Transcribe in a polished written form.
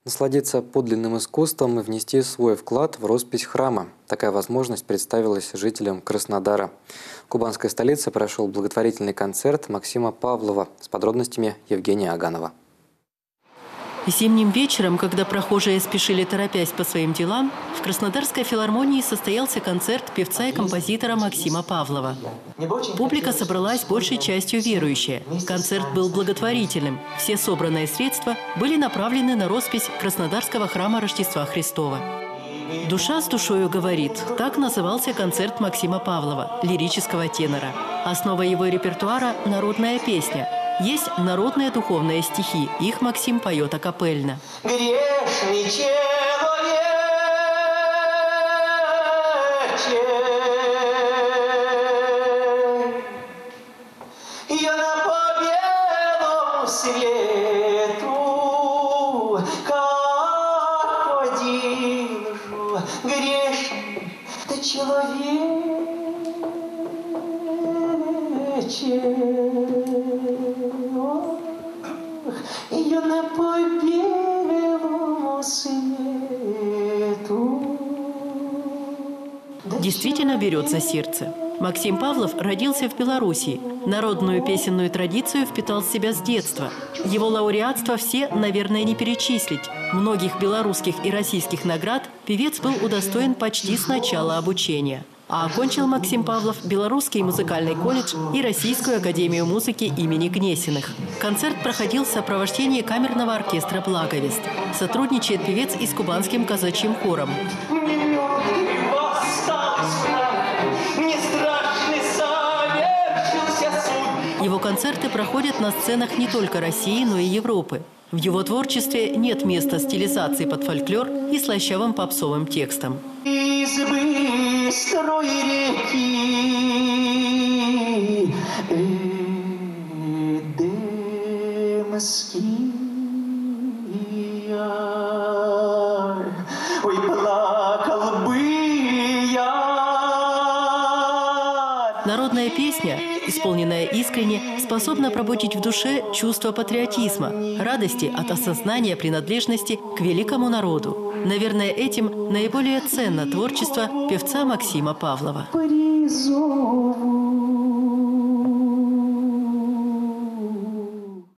Насладиться подлинным искусством и внести свой вклад в роспись храма. Такая возможность представилась жителям Краснодара. В кубанской столице прошел благотворительный концерт Максима Павлова. С подробностями Евгения Аганова. Зимним вечером, когда прохожие спешили, торопясь по своим делам, в Краснодарской филармонии состоялся концерт певца и композитора Максима Павлова. Публика собралась большей частью верующая. Концерт был благотворительным. Все собранные средства были направлены на роспись Краснодарского храма Рождества Христова. «Душа с душою говорит» – так назывался концерт Максима Павлова, лирического тенора. Основа его репертуара – народная песня. Есть народные духовные стихи, их Максим поет акапельно. Грешный человече, я на победу свету, как один же грешный ты человече. Ее на побелому свету. Действительно берет за сердце. Максим Павлов родился в Белоруссии. Народную песенную традицию впитал в себя с детства. Его лауреатство все, наверное, не перечислить. Многих белорусских и российских наград певец был удостоен почти с начала обучения. А окончил Максим Павлов Белорусский музыкальный колледж и Российскую академию музыки имени Гнесиных. Концерт проходил в сопровождении камерного оркестра «Благовест». Сотрудничает певец и с кубанским казачьим хором. Его концерты проходят на сценах не только России, но и Европы. В его творчестве нет места стилизации под фольклор и слащавым попсовым текстом. Строй реки, Эдемские, ой, плакал бы я. Народная песня, исполненная искренне, способна пробудить в душе чувство патриотизма, радости от осознания принадлежности к великому народу. Наверное, этим наиболее ценно творчество певца Максима Павлова.